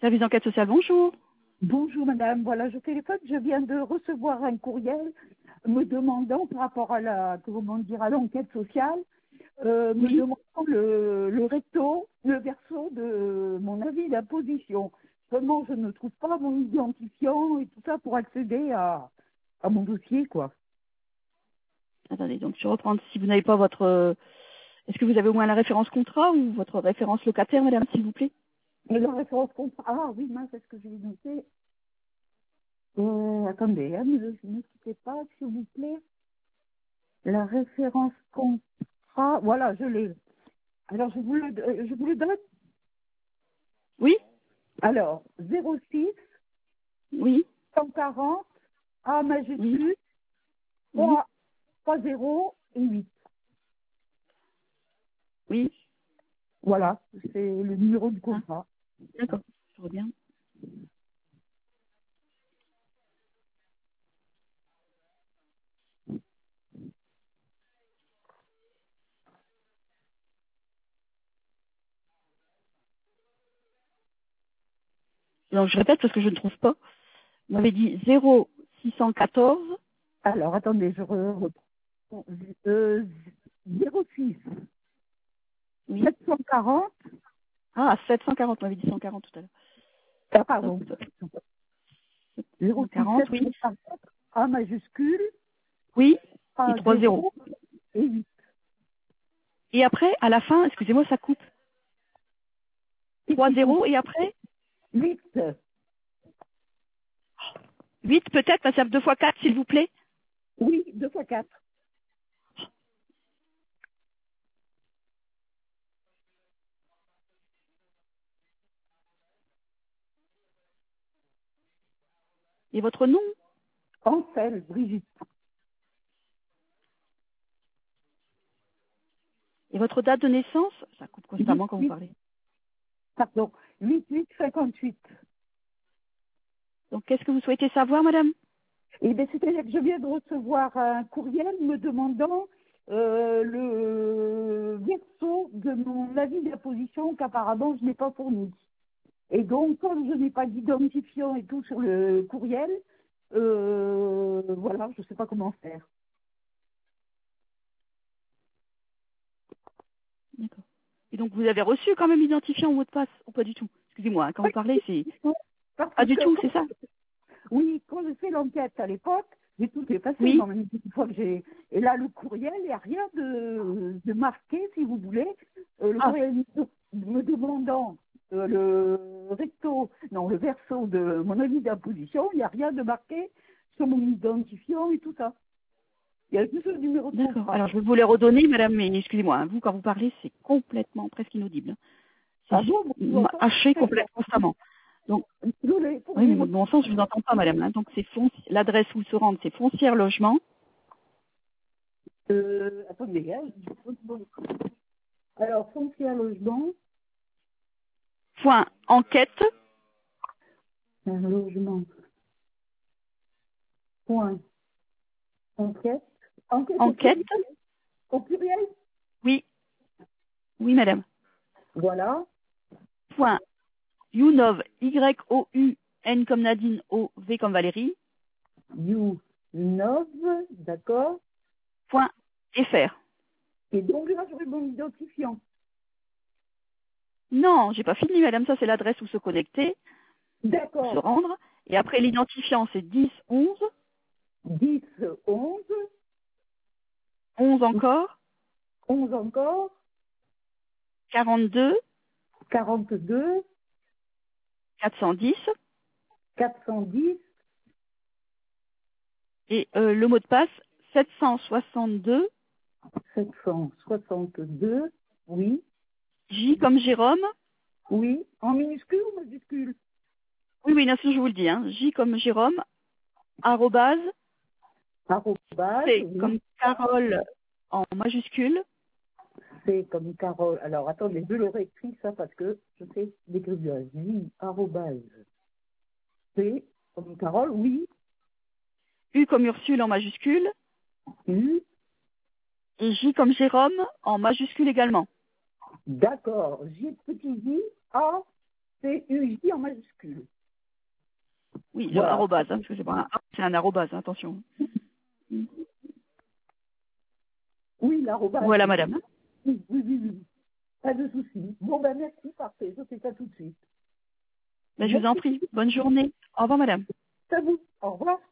Service d'enquête sociale, bonjour. Bonjour madame, voilà, je téléphone, je viens de recevoir un courriel me demandant par rapport à à l'enquête sociale, me Oui. demandant le recto, le verso de mon avis d'imposition. Seulement, je ne trouve pas mon identifiant et tout ça pour accéder à mon dossier, quoi. Attendez, donc je reprends. Si vous n'avez pas votre... Est-ce que vous avez au moins la référence contrat ou votre référence locataire, madame, s'il vous plaît? Et la référence contrat, ah oui, mince, est-ce que je l'ai noté? Attendez, hein, ne quittez pas, s'il vous plaît. La référence contrat, voilà, je l'ai. Alors, je vous le donne. Oui. Alors, 06 Oui. 140 A Oui. majuscule Oui. 3 0 et 8. Oui. Voilà, c'est le numéro du Ah, contrat. d'accord. Je reviens. Donc je répète parce que je ne trouve pas. Vous m'avez dit 0614. Alors, attendez, je reprends. 06 Oui. 740, Ah, 740. Vous m'avez dit 140 tout à l'heure. Hop. pardon, 06 140, oui. 740 A majuscule Oui. Et 3 30. 0 et 8. Et après, à la fin, excusez-moi, ça coupe. 30 et après 8. 8 peut-être, passez à 2 fois 4 s'il vous plaît. Oui, 2 fois 4. Et votre nom? Ansel, Brigitte. Et votre date de naissance? Ça coupe 8, constamment quand vous 8, parlez. pardon, 8, 8, 58. Donc qu'est-ce que vous souhaitez savoir, madame? Eh bien, c'est-à-dire que je viens de recevoir un courriel me demandant le verso de mon avis d'imposition qu'apparemment je n'ai pas fourni. Et donc, comme je n'ai pas d'identifiant et tout sur le courriel, voilà, je ne sais pas comment faire. D'accord. Et donc vous avez reçu quand même identifiant au mot de passe? Ou pas du tout? Excusez-moi, hein, quand vous parlez, c'est Parce pas du que, tout, c'est ça? oui, quand j'ai fait l'enquête à l'époque, j'ai tout effacé, Oui. moi, même une fois que j'ai... Et là, le courriel, il n'y a rien de marqué, si vous voulez. Le Ah, courriel me demandant le verso de mon avis d'imposition, il n'y a rien de marqué sur mon identifiant et tout ça. Il y a juste le numéro de d'accord. contrat. Alors je vais vous les redonner, madame, mais excusez-moi, hein, vous, quand vous parlez, c'est complètement presque inaudible. Hein. Ah bon, moi, je vous entends Haché très bien. complètement constamment. Donc, Désolée pour oui, mais vous. de mon sens, je vous entends pas, madame. Hein. Donc c'est l'adresse où se rendre, c'est Foncière Logement. Attendez, hein, alors, foncier logement, Point enquête. un logement, point, enquête, enquête Enquête. au pluriel, Oui. Oui, madame. voilà, Point Younov, Y-O-U-N comme Nadine, O-V comme Valérie. you, nov, d'accord, Point FR. et donc là, j'aurai mon identifiant. Non, j'ai pas fini, madame. Ça, c'est l'adresse où se connecter, où se D'accord, rendre. Et après, l'identifiant, c'est 10, 11, 10, 11, 11 encore, 11 encore, 42, 42, 410. 410, Et le mot de passe, 762, 762, oui, J comme Jérôme. oui, en minuscule ou majuscule? Oui, oui, bien sûr, je vous le dis. Hein. J comme Jérôme, arrobase, Arrobase, C oui, comme Carole en majuscule, c'est comme Carole. Alors, attendez, je l'aurais écrit ça parce que je sais l'écriture. J, arrobase, C, comme Carole, oui, U comme Ursule en majuscule, U, et J comme Jérôme en majuscule également. d'accord, J, petit J, A, c'est UJ en majuscule. Oui, Voilà. arrobase, hein, parce que c'est pas un A, c'est un arrobase, hein, attention. Oui, l'arrobase. Voilà, madame. Oui, oui, oui, oui. Pas de souci. Bon, ben merci, parfait. Je fais ça tout de suite. Ben, je vous en prie. Bonne journée. Au revoir, madame. À vous. Au revoir.